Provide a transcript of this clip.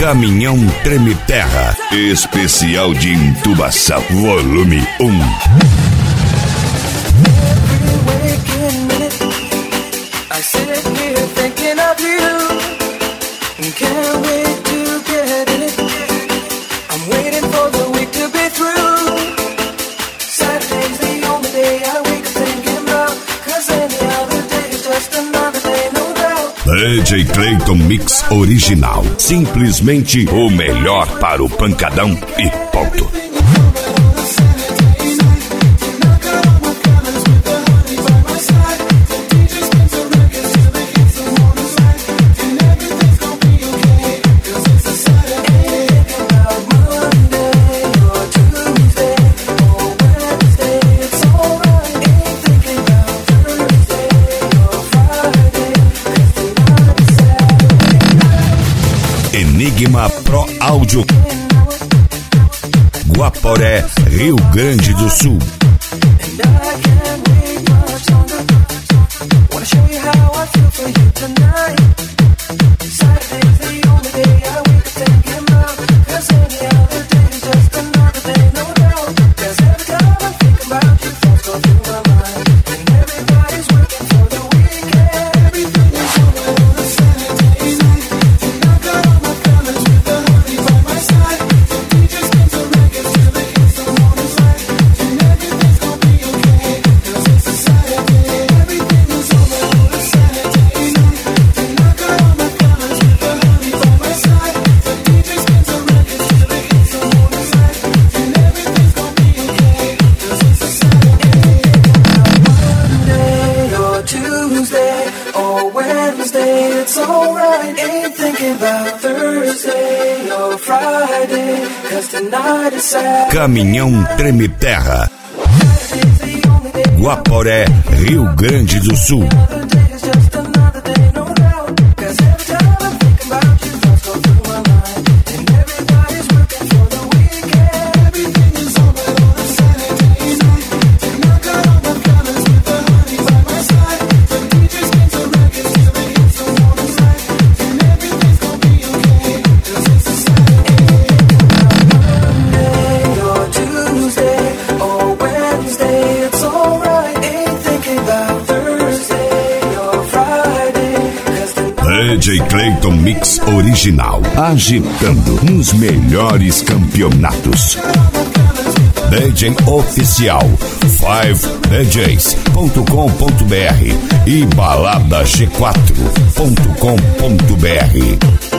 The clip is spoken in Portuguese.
Caminhão Treme Terra, especial de intubação, volume 1. DJ Clayton Mix Original. Simplesmente o melhor para o pancadão e ponto. Enigma Pro Áudio, Guaporé, Rio Grande do Sul. Caminhão Treme Terra, Guaporé, Rio Grande do Sul. DJ Clayton Mix Original, agitando nos melhores campeonatos. DJ Oficial 5DJs.com.br e baladag4.com.br.